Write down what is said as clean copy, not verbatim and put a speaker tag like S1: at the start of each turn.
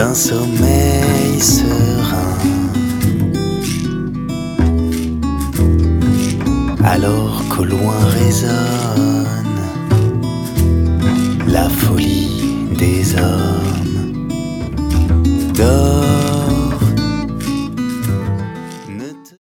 S1: d'un sommeil serein. Alors qu'au loin résonne la folie des hommes.